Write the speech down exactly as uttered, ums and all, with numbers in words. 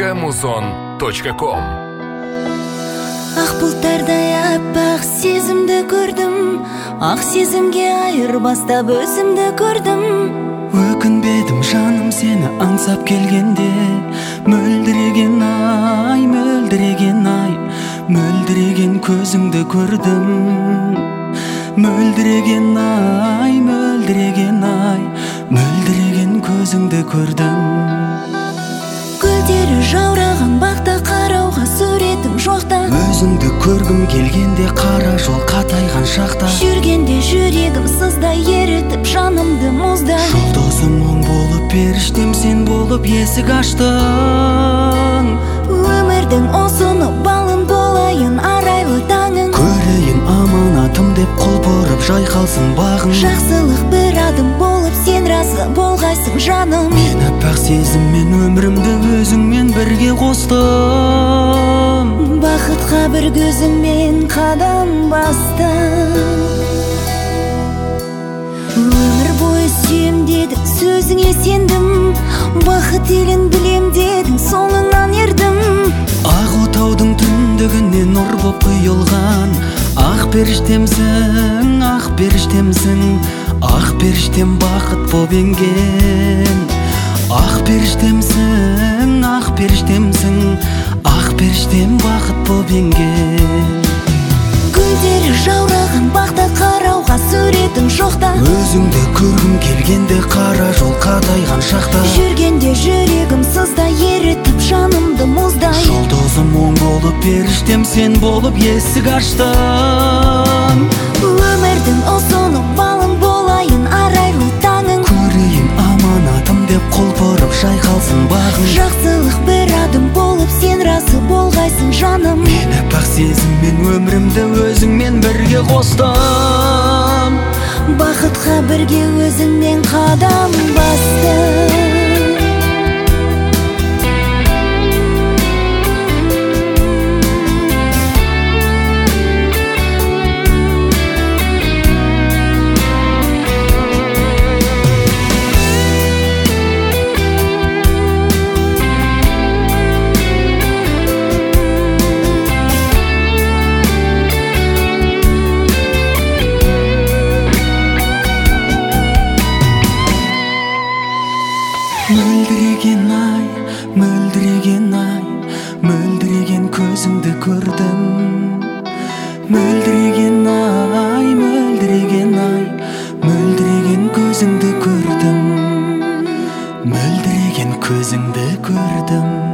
точка музон точка ком. Ақ бұлттардай аппақ сезімді көрдім, ақ сезімге айырбастап өзімді көрдім. Өкінбедім жаным сені аңсап келгенде, мөлдіреген ай, мөлдіреген ай, мөлдіреген көзіңді көрдім. Мөлдіреген ай, мөлдіреген ай, мөлдіреген көзіңді көрдім. Гүлдері жаураған бақта қарауға суретім жоқта, өзіңді көргім келгенде қара жол қатайған шақта, жүргенде жүрегім сыздай ерітіп жанымды мұздай. Жұлдызым оң болып періштем сен болып есік аштың. Өмірдің осыны балын болайын арайлы таңың, көрейін аманатым деп қол бұрып жайқалсын бағың. жақсылық бір адым болып сен разы болғайсың жаным. Мен аппақ сезіммен өмірімді өзіңмен бірге қостым. Бақытқа бір көзіңмен қадам бастым. Өмір бойы сүйем дедің, сөзіңе сендім, бақыт елін білем дедің, соңыңнан ердім. Ақ отаудың түндігінен нұр боп құйылған, ақ періштемсің, ақ періштемсің, ақ періштем бақыт боп енген. Ақ періштемсің, ақ періштемсің, ақ періштем бақыт боп енген. Гүлдері жаураған бақта қарауға суретің жоқта, өзіңді көргім келгенде қара жол қатайған шақта, жүргенде жүрегім сыздай ерітіп жанымды мұздай. жұлдызым оң болып періштем сен болып есік аштың. Өмірдің осыны балын болайын арайлы таңың, көрейін аманатым деп қол бұрып жайқалсын бағың. жақсылық бір адым болып сен разы болғайсың жаным. Мен аппақ сезіммен өмірімді өзіңмен бірге қостым. Бақытқа бірге өзіңмен қадам бастым. Мөлдіреген ай, мөлдіреген ай, мөлдіреген көзіңді көрдім. Мөлдіреген ай, мөлдіреген ай, мөлдіреген көзіңді көрдім. Мөлдіреген көзіңді көрдім.